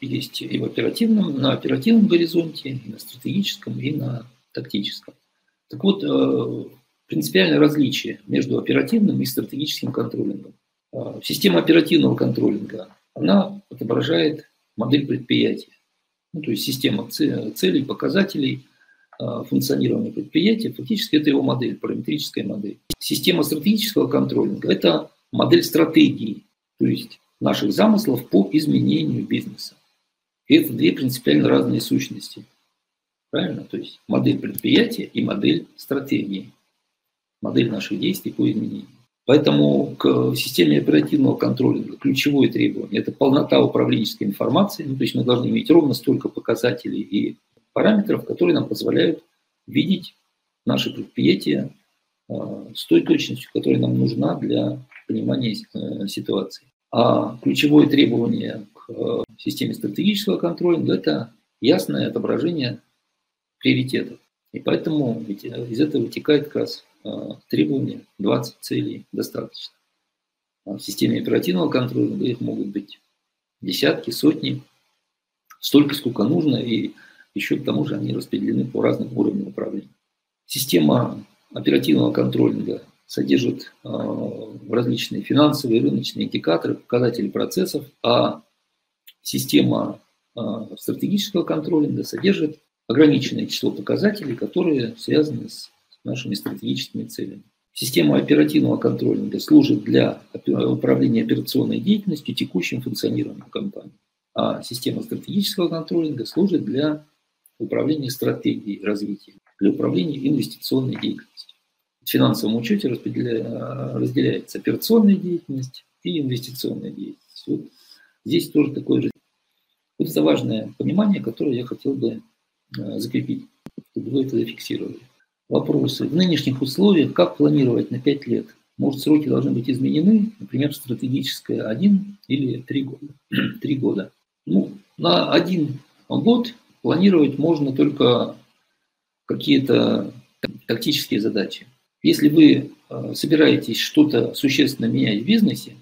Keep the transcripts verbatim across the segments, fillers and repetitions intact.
есть и в оперативном, на оперативном горизонте, и на стратегическом, и на тактическом. Так вот, принципиальное различие между оперативным и стратегическим контролингом. Система оперативного контролинга, она отображает модель предприятия. Ну, то есть система целей, показателей функционирования предприятия, фактически это его модель, параметрическая модель. Система стратегического контролинга – это модель стратегии, то есть наших замыслов по изменению бизнеса. И это две принципиально разные сущности. Правильно? То есть модель предприятия и модель стратегии. Модель наших действий по изменению. Поэтому к системе оперативного контролинга ключевое требование – это полнота управленческой информации. Ну, то есть мы должны иметь ровно столько показателей и параметров, которые нам позволяют видеть наши предприятия с той точностью, которая нам нужна для понимания ситуации. А ключевое требование к системе стратегического контролинга – это ясное отображение приоритетов. И поэтому из этого вытекает как раз требование двадцать целей достаточно. В системе оперативного контролинга их могут быть десятки, сотни, столько, сколько нужно, и еще к тому же они распределены по разным уровням управления. Система оперативного контролинга содержит различные финансовые, рыночные индикаторы, показатели процессов, а система стратегического контролинга содержит ограниченное число показателей, которые связаны с нашими стратегическими целями. Система оперативного контролинга служит для управления операционной деятельностью, текущим функционированием компании. А система стратегического контролинга служит для управления стратегией развития, для управления инвестиционной деятельностью. В финансовом учете разделяется операционная деятельность и инвестиционная деятельность. Вот здесь тоже такое же. Вот это важное понимание, которое я хотел бы закрепить, чтобы вы это зафиксировали. Вопросы. В нынешних условиях как планировать на пять лет? Может, сроки должны быть изменены, например, стратегическое один или три года. три года. Ну, на один год планировать можно только какие-то тактические задачи. Если вы собираетесь что-то существенно менять в бизнесе,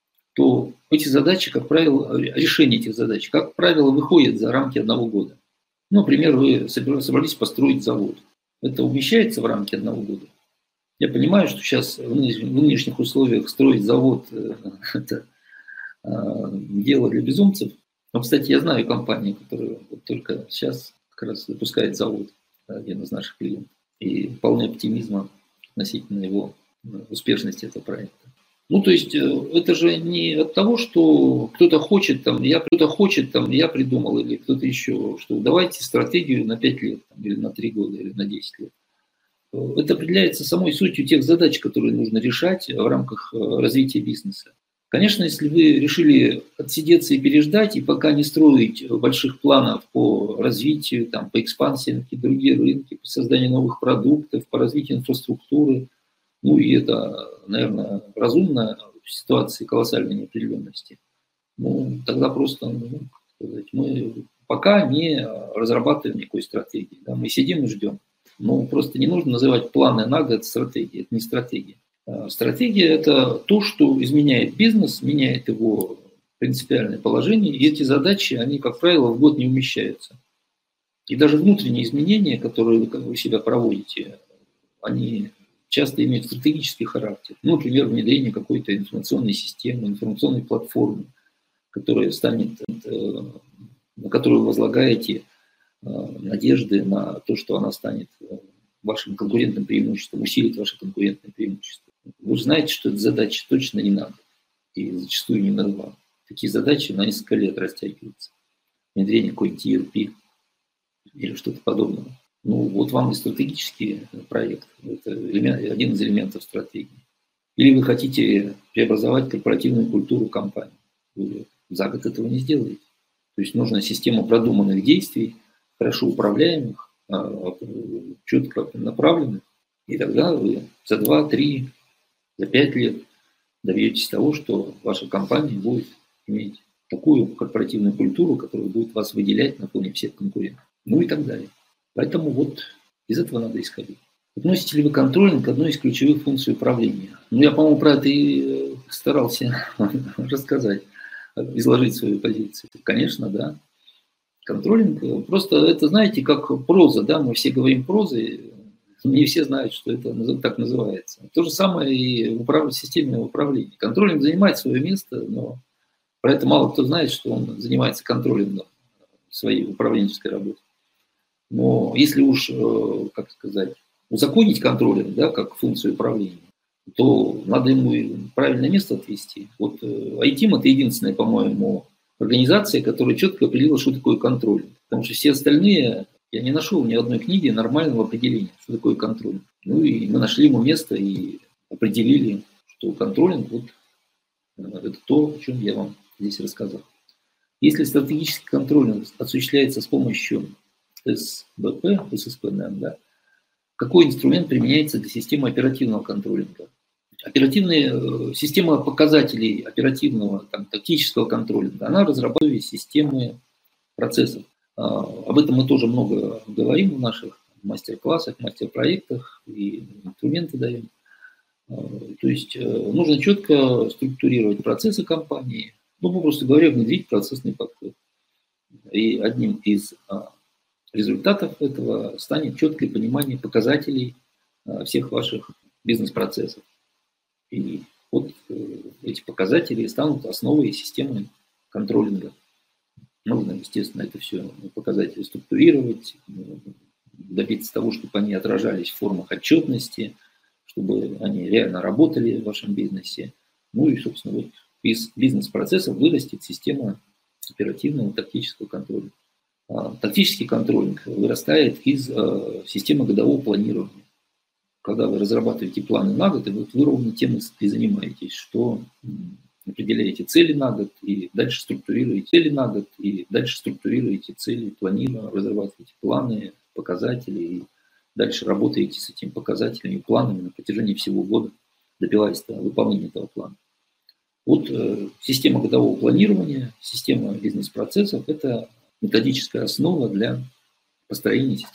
то эти задачи, как правило, решение этих задач, как правило, выходит за рамки одного года. Ну, например, вы собрались построить завод. Это умещается в рамки одного года. Я понимаю, что сейчас в нынешних условиях строить завод – это дело для безумцев. Но, кстати, я знаю компанию, которая вот только сейчас как раз запускает завод, один из наших клиентов. И полный оптимизма относительно его успешности этого проекта. Ну, то есть, это же не от того, что кто-то хочет, там, я кто-то хочет, там, я придумал, или кто-то еще, что давайте стратегию на пять лет, там, или на три года, или на десять лет. Это определяется самой сутью тех задач, которые нужно решать в рамках развития бизнеса. Конечно, если вы решили отсидеться и переждать, и пока не строить больших планов по развитию, там, по экспансии на какие-то другие рынки, по созданию новых продуктов, по развитию инфраструктуры, ну и это, наверное, разумно в ситуации колоссальной неопределенности. Ну, тогда просто, ну, как сказать, мы пока не разрабатываем никакой стратегии. Да, мы сидим и ждем. Но просто не нужно называть планы на год стратегией. Это не стратегия. Стратегия – это то, что изменяет бизнес, меняет его принципиальное положение. И эти задачи, они, как правило, в год не умещаются. И даже внутренние изменения, которые вы себя проводите, они часто имеют стратегический характер. Ну, например, внедрение какой-то информационной системы, информационной платформы, которая станет, на которую вы возлагаете надежды на то, что она станет вашим конкурентным преимуществом, усилит ваше конкурентное преимущество. Вы же знаете, что эта задача точно не надо. И зачастую не на два. Такие задачи на несколько лет растягиваются. Внедрение какой-нибудь и эр пи или что-то подобного. Ну, вот вам и стратегический проект. Это элемент, один из элементов стратегии. Или вы хотите преобразовать корпоративную культуру компании. Вы за год этого не сделаете. То есть нужна система продуманных действий, хорошо управляемых, четко направленных. И тогда вы за два-три, за пять лет добьетесь того, что ваша компания будет иметь такую корпоративную культуру, которая будет вас выделять на фоне всех конкурентов. Ну и так далее. Поэтому вот из этого надо исходить. Относите ли вы контролинг к одной из ключевых функций управления? Ну, я, по-моему, про это и старался рассказать, изложить свою позицию. Конечно, да. Контролинг, просто это, знаете, как проза, да, мы все говорим прозой, не все знают, что это так называется. То же самое и в управ... системе управления. Контролинг занимает свое место, но про это мало кто знает, что он занимается контролингом своей управленческой работы. Но если уж, как сказать, узаконить контролинг, да, как функцию управления, то надо ему правильное место отвести. Вот ITIM – это единственная, по-моему, организация, которая четко определила, что такое контролинг. Потому что все остальные, я не нашел ни одной книги нормального определения, что такое контролинг. Ну и мы нашли ему место и определили, что контролинг вот, это то, о чем я вам здесь рассказал. Если стратегический контролинг осуществляется с помощью эс бэ пэ, эс эс пэ, наверное, да, какой инструмент применяется для системы оперативного контролинга? Оперативная система показателей оперативного, там, тактического контролинга, она разрабатывает системы процессов. Об этом мы тоже много говорим в наших мастер-классах, мастер-проектах и инструменты даем. То есть нужно четко структурировать процессы компании, ну, попросту говоря, внедрить процессный подход. И одним из результатов этого станет четкое понимание показателей всех ваших бизнес-процессов. И вот эти показатели станут основой системы контролинга. Нужно, естественно, это все показатели структурировать, добиться того, чтобы они отражались в формах отчетности, чтобы они реально работали в вашем бизнесе. Ну и, собственно, вот из бизнес-процессов вырастет система оперативного тактического контроля. Тактический контролинг вырастает из системы годового планирования. Когда вы разрабатываете планы на год, и вот вы ровно тем и занимаетесь, что определяете цели на год, и дальше структурируете цели на год, и дальше структурируете цели, планируете, разрабатываете планы, показатели, и дальше работаете с этими показателями и планами на протяжении всего года, добиваясь выполнения этого плана. Вот э, система годового планирования, система бизнес-процессов – это методическая основа для построения системы